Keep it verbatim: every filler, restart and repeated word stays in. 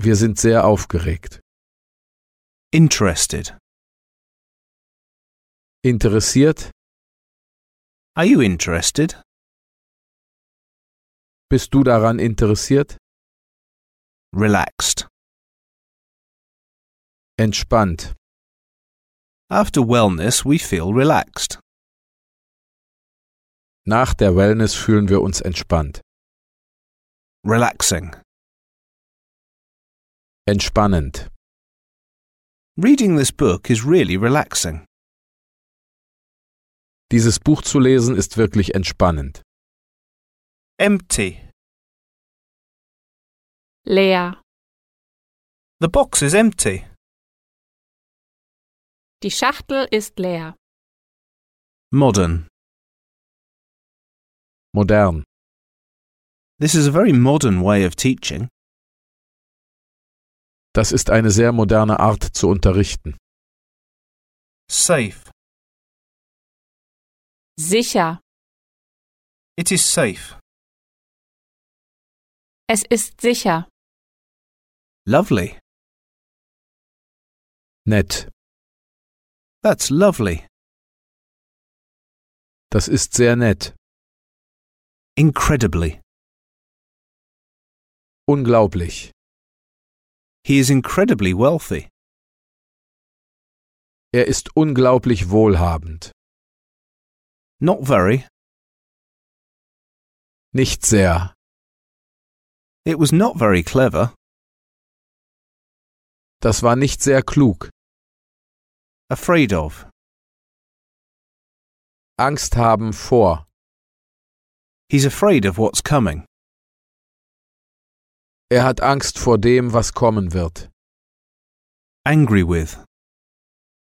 Wir sind sehr aufgeregt. Interested. Interessiert? Are you interested? Bist du daran interessiert? Relaxed. Entspannt. After wellness, we feel relaxed. Nach der Wellness fühlen wir uns entspannt. Relaxing. Entspannend. Reading this book is really relaxing. Dieses Buch zu lesen ist wirklich entspannend. Empty. Leer. The box is empty. Die Schachtel ist leer. Modern. Modern. This is a very modern way of teaching. Das ist eine sehr moderne Art zu unterrichten. Safe. Sicher. It is safe. Es ist sicher. Lovely. Nett. That's lovely. Das ist sehr nett. Incredibly. Unglaublich. He is incredibly wealthy. Er ist unglaublich wohlhabend. Not very. Nicht sehr. It was not very clever. Das war nicht sehr klug. Afraid of. Angst haben vor. He's afraid of what's coming. Er hat Angst vor dem, was kommen wird. Angry with.